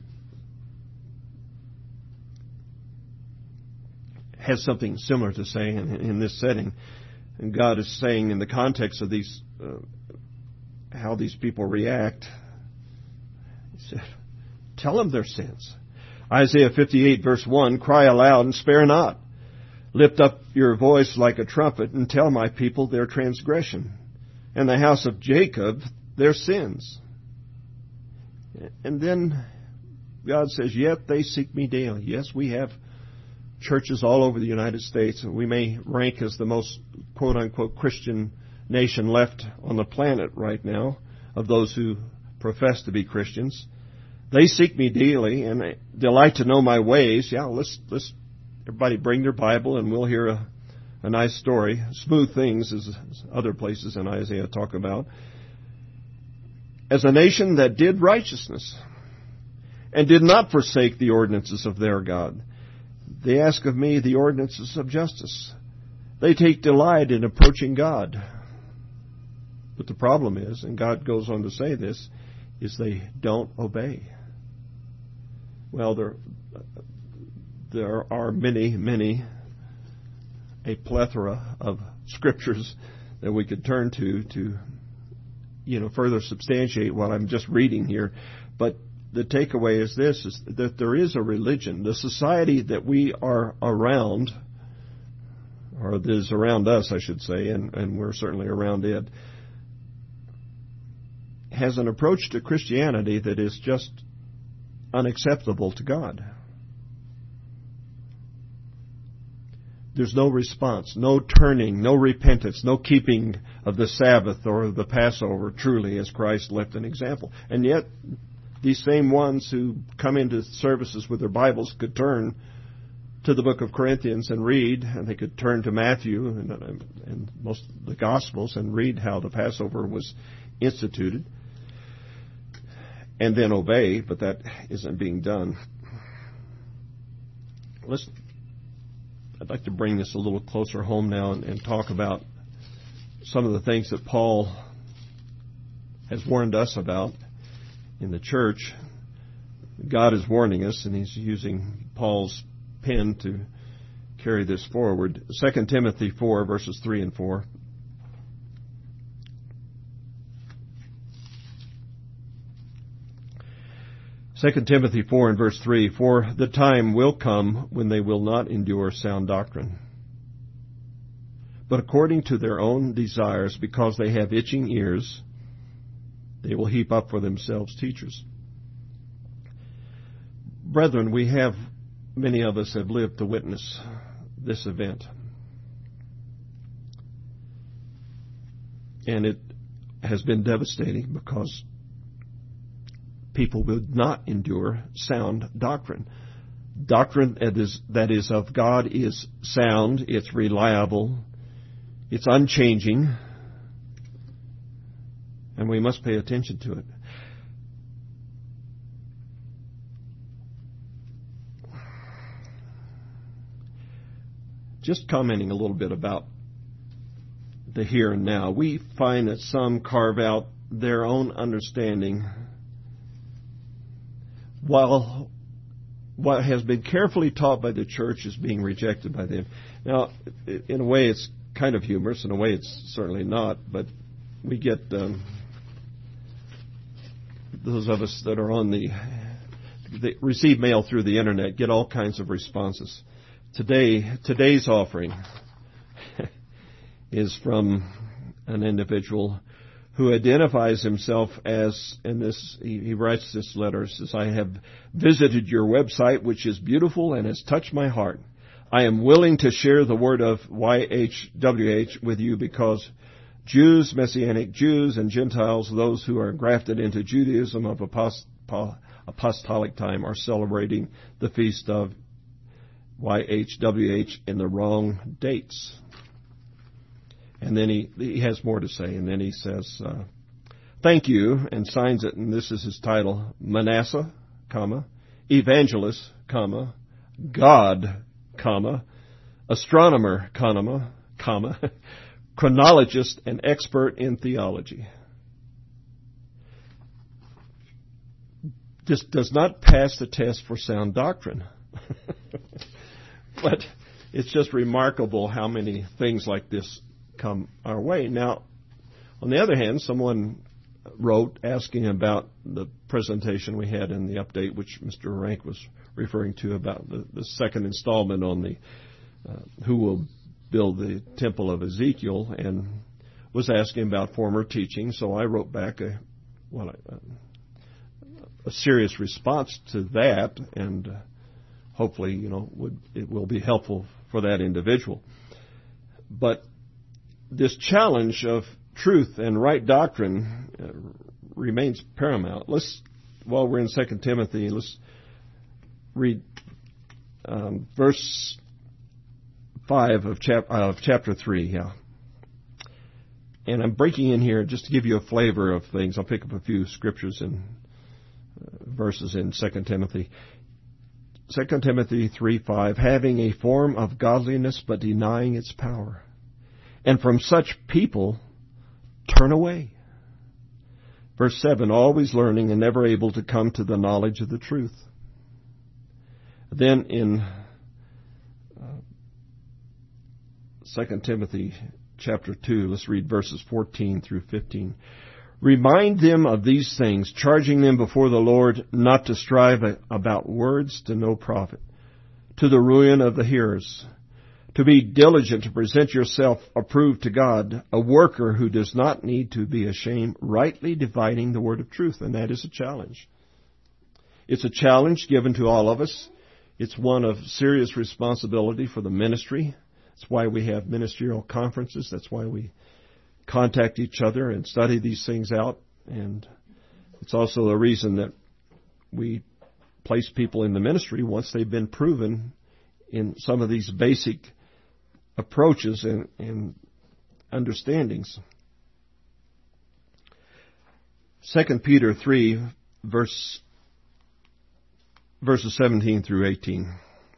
has something similar to say in this setting. And God is saying in the context of these, how these people react, He said, tell them their sins. Isaiah 58 verse 1, cry aloud and spare not. Lift up your voice like a trumpet and tell my people their transgression and the house of Jacob their sins. And then God says, yet they seek me daily. Yes, we have churches all over the United States. We may rank as the most quote-unquote Christian nation left on the planet right now of those who profess to be Christians. They seek me daily and delight to know my ways. Yeah, let's everybody bring their Bible and we'll hear a nice story. Smooth things, as other places in Isaiah talk about. As a nation that did righteousness and did not forsake the ordinances of their God. They ask of me the ordinances of justice. They take delight in approaching God. But the problem is, and God goes on to say this, is they don't obey. Well, there are many, a plethora of scriptures that we could turn to further substantiate what I'm just reading here. But the takeaway is this, is that there is a religion. The society that we are around, or that is around us, I should say, and we're certainly around it, has an approach to Christianity that is just unacceptable to God. There's no response, no turning, no repentance, no keeping of the Sabbath or the Passover truly as Christ left an example. And yet, these same ones who come into services with their Bibles could turn to the book of Corinthians and read, and they could turn to Matthew and most of the Gospels and read how the Passover was instituted, and then obey, but that isn't being done. I'd like to bring this a little closer home now and talk about some of the things that Paul has warned us about in the church. God is warning us, and he's using Paul's pen to carry this forward. 2 Timothy 4, verses 3 and 4. Second Timothy 4 and verse 3, "For the time will come when they will not endure sound doctrine, but according to their own desires, because they have itching ears, they will heap up for themselves teachers." Brethren, many of us have lived to witness this event. And it has been devastating because people would not endure sound doctrine. Doctrine that is of God is sound, it's reliable, it's unchanging, and we must pay attention to it. Just commenting a little bit about the here and now, we find that some carve out their own understanding while what has been carefully taught by the church is being rejected by them. Now, in a way, it's kind of humorous. In a way, it's certainly not. But we get those of us that are on that receive mail through the internet get all kinds of responses. Today's offering is from an individual who identifies himself as, and he writes this letter, says, "I have visited your website, which is beautiful and has touched my heart. I am willing to share the word of YHWH with you because Jews, Messianic Jews, and Gentiles, those who are grafted into Judaism of apostolic time, are celebrating the feast of YHWH in the wrong dates." And then he has more to say, and then he says, "Thank you," and signs it, and this is his title: "Manasseh, Evangelist, God, Astronomer, Chronologist, and Expert in Theology." This does not pass the test for sound doctrine. But it's just remarkable how many things like this come our way. Now, on the other hand, someone wrote asking about the presentation we had in the update, which Mr. Rank was referring to, about the second installment on the who will build the temple of Ezekiel, and was asking about former teaching. So I wrote back a serious response to that, and hopefully, it will be helpful for that individual. But this challenge of truth and right doctrine remains paramount. While we're in 2 Timothy, let's read verse 5 of chapter 3. Yeah. And I'm breaking in here just to give you a flavor of things. I'll pick up a few scriptures and verses in 2 Timothy. 2 Timothy 3:5, "Having a form of godliness but denying its power. And from such people turn away." Verse 7, "Always learning and never able to come to the knowledge of the truth." Then in 2 Timothy chapter 2. Let's read verses 14 through 15. Remind them of these things, charging them before the Lord not to strive about words to no profit, to the ruin of the hearers, to be diligent to present yourself approved to God, a worker who does not need to be ashamed, rightly dividing the word of truth. And that is a challenge. It's a challenge given to all of us. It's one of serious responsibility for the ministry. That's why we have ministerial conferences. That's why we contact each other and study these things out. And it's also a reason that we place people in the ministry once they've been proven in some of these basic approaches and understandings. 2 Peter 3, verses 17 through 18.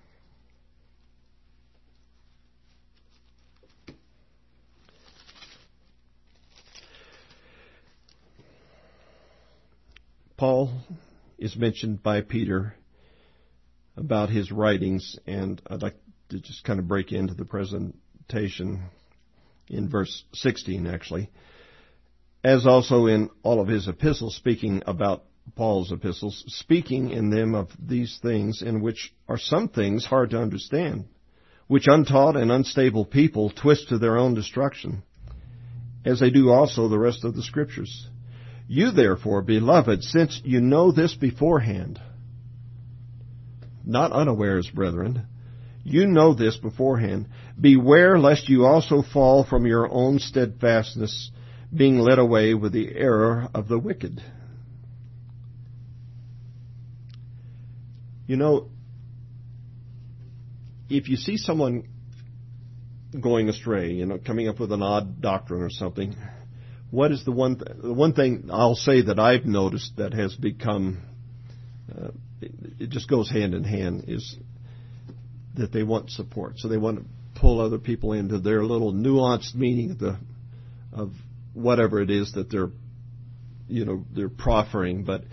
Paul is mentioned by Peter about his writings, and I'd like to just kind of break into the presentation in verse 16, actually. As also in all of his epistles, speaking about Paul's epistles, speaking in them of these things, in which are some things hard to understand, which untaught and unstable people twist to their own destruction, as they do also the rest of the Scriptures. You therefore, beloved, since you know this beforehand, not unawares, brethren, you know this beforehand, beware lest you also fall from your own steadfastness, being led away with the error of the wicked. You know, if you see someone going astray, coming up with an odd doctrine or something, what is the one thing I'll say that I've noticed that has become, it just goes hand in hand, is that they want support. So they want to pull other people into their little nuanced meaning of whatever it is that they're proffering. But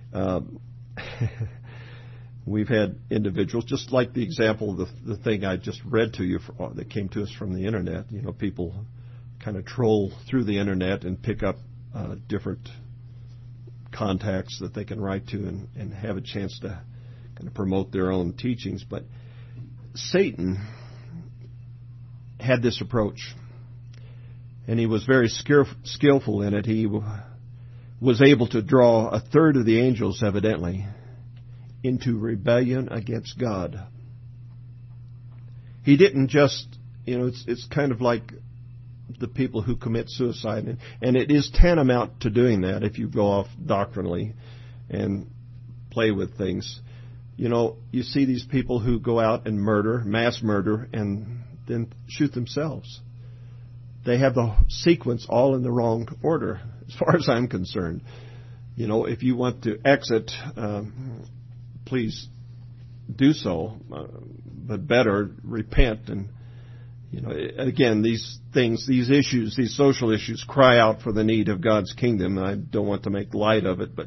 we've had individuals, just like the example of the thing I just read to you that came to us from the internet. People kind of troll through the internet and pick up different contacts that they can write to and have a chance to kind of promote their own teachings. But Satan had this approach, and he was very skillful in it. He was able to draw a third of the angels, evidently, into rebellion against God. He didn't just, it's kind of like the people who commit suicide, and it is tantamount to doing that if you go off doctrinally and play with things. You see these people who go out and mass murder, and then shoot themselves. They have the sequence all in the wrong order, as far as I'm concerned. If you want to exit, please do so, but better repent. And again, these things, these issues, these social issues cry out for the need of God's kingdom. And I don't want to make light of it, but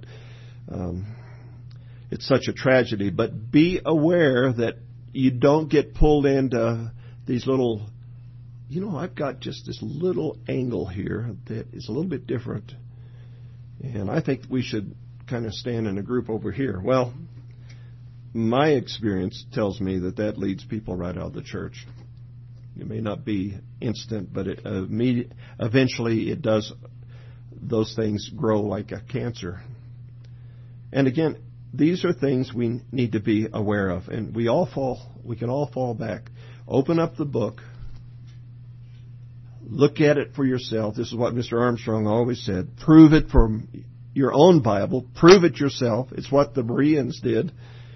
it's such a tragedy. But be aware that you don't get pulled into these little, I've got just this little angle here that is a little bit different, and I think we should kind of stand in a group over here. Well, my experience tells me that leads people right out of the church. It may not be instant, but eventually it does. Those things grow like a cancer. And again, these are things we need to be aware of, and we can all fall back. Open up the book. Look at it for yourself. This is what Mr. Armstrong always said. Prove it from your own Bible. Prove it yourself. It's what the Bereans did.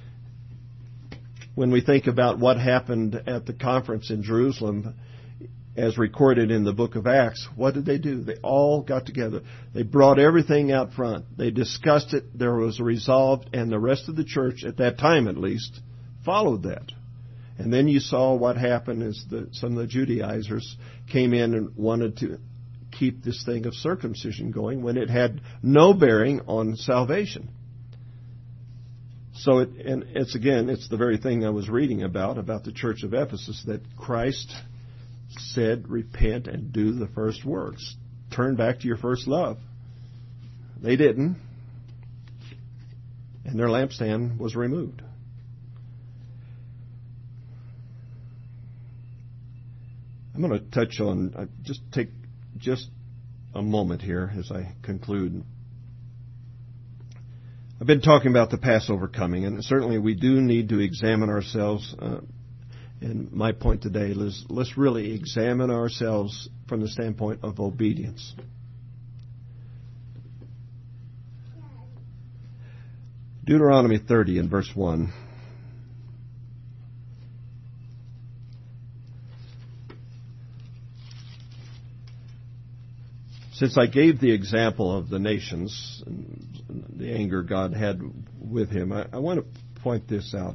When we think about what happened at the conference in Jerusalem, as recorded in the book of Acts, what did they do? They all got together. They brought everything out front. They discussed it. There was a resolve, and the rest of the church, at that time at least, followed that. And then you saw what happened is that some of the Judaizers came in and wanted to keep this thing of circumcision going when it had no bearing on salvation. So it's the very thing I was reading about the church of Ephesus, that Christ said, repent and do the first works. Turn back to your first love. They didn't. And their lampstand was removed. I'm going to touch on, take a moment here as I conclude. I've been talking about the Passover coming, and certainly we do need to examine ourselves. And my point today is let's really examine ourselves from the standpoint of obedience. Deuteronomy 30 and verse 1. Since I gave the example of the nations and the anger God had with him, I want to point this out.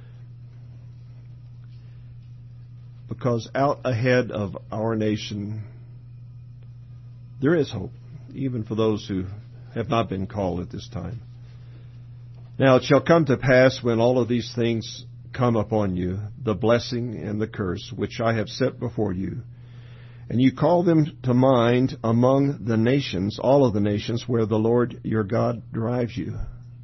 Because out ahead of our nation, there is hope, even for those who have not been called at this time. Now it shall come to pass when all of these things come upon you, the blessing and the curse, which I have set before you, and you call them to mind among the nations, all of the nations where the Lord your God drives you.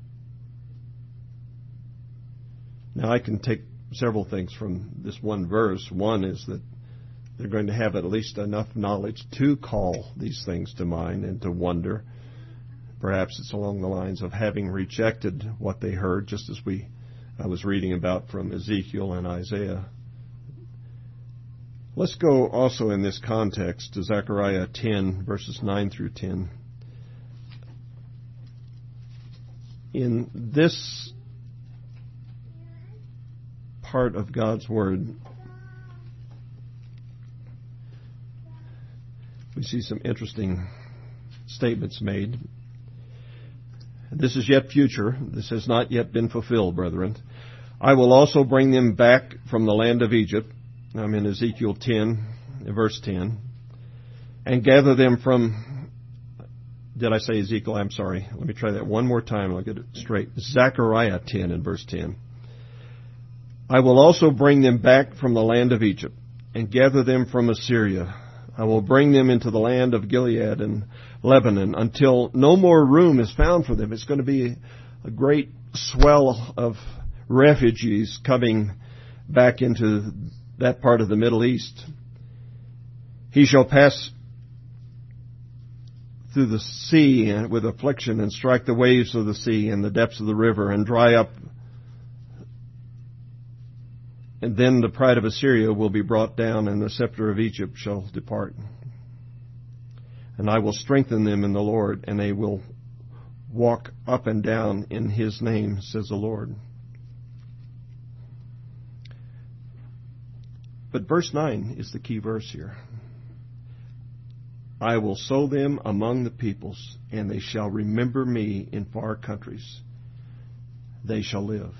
Now I can take several things from this one verse. One is that they're going to have at least enough knowledge to call these things to mind and to wonder. Perhaps it's along the lines of having rejected what they heard, just as I was reading about from Ezekiel and Isaiah. Let's go also in this context to Zechariah 10, verses 9 through 10. In this part of God's Word, we see some interesting statements made. This is yet future. This has not yet been fulfilled, brethren. I will also bring them back from the land of Egypt. I'm in Ezekiel 10, verse 10. And gather them from... Did I say Ezekiel? I'm sorry. Let me try that one more time. I'll get it straight. Zechariah 10 and verse 10. I will also bring them back from the land of Egypt and gather them from Assyria. I will bring them into the land of Gilead and Lebanon until no more room is found for them. It's going to be a great swell of refugees coming back into that part of the Middle East. He shall pass through the sea with affliction and strike the waves of the sea and the depths of the river and dry up. And then the pride of Assyria will be brought down, and the scepter of Egypt shall depart. And I will strengthen them in the Lord, and they will walk up and down in His name, says the Lord. But verse 9 is the key verse here. I will sow them among the peoples, and they shall remember me in far countries. They shall live.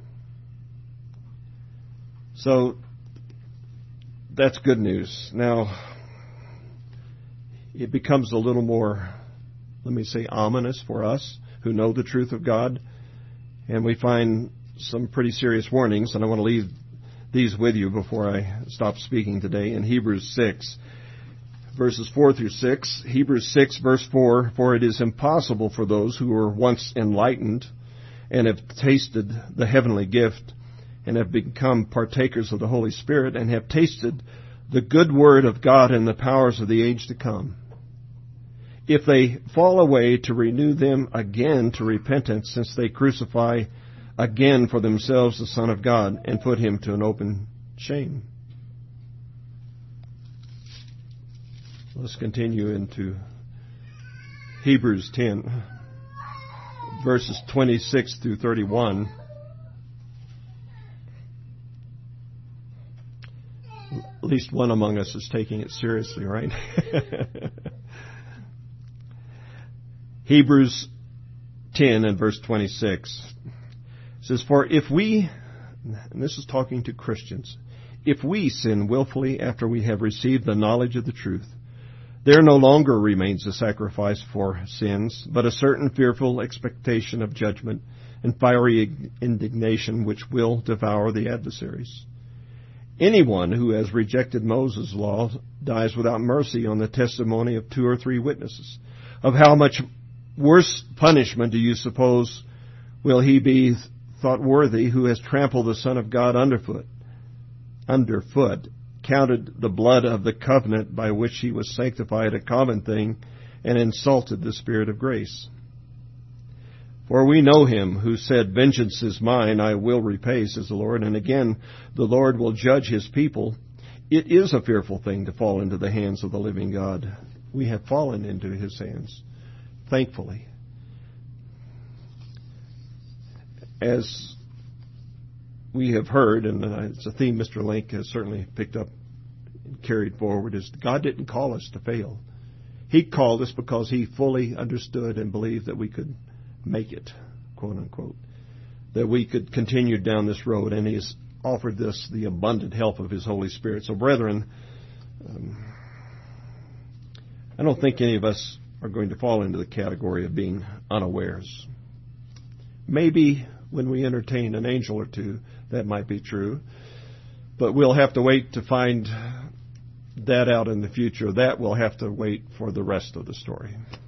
So, that's good news. Now, it becomes a little more, let me say, ominous for us who know the truth of God. And we find some pretty serious warnings, and I want to leave these with you before I stop speaking today. In Hebrews 6, verses 4 through 6, Hebrews 6, verse 4, for it is impossible for those who were once enlightened and have tasted the heavenly gift and have become partakers of the Holy Spirit and have tasted the good word of God and the powers of the age to come, if they fall away, to renew them again to repentance, since they crucify again for themselves the Son of God and put Him to an open shame. Let's continue into Hebrews 10, verses 26 through 31. At least one among us is taking it seriously, right? Hebrews 10 and verse 26 says, for if we, and this is talking to Christians, if we sin willfully after we have received the knowledge of the truth, There no longer remains a sacrifice for sins, but a certain fearful expectation of judgment and fiery indignation which will devour the adversaries. Anyone who has rejected Moses' law dies without mercy on the testimony of 2 or 3 witnesses. Of how much worse punishment do you suppose will he be thought worthy who has trampled the Son of God underfoot, counted the blood of the covenant by which he was sanctified a common thing, and insulted the Spirit of grace? For we know him who said, "Vengeance is mine, I will repay," says the Lord. And again, the Lord will judge his people. It is a fearful thing to fall into the hands of the living God. We have fallen into his hands, thankfully. As we have heard, and it's a theme Mr. Link has certainly picked up and carried forward, is God didn't call us to fail. He called us because he fully understood and believed that we could make it, quote unquote, that we could continue down this road, and he has offered us the abundant help of his Holy Spirit. So brethren, I don't think any of us are going to fall into the category of being unawares. Maybe when we entertain an angel or two, that might be true, but we'll have to wait to find that out in the future. That will have to wait for the rest of the story.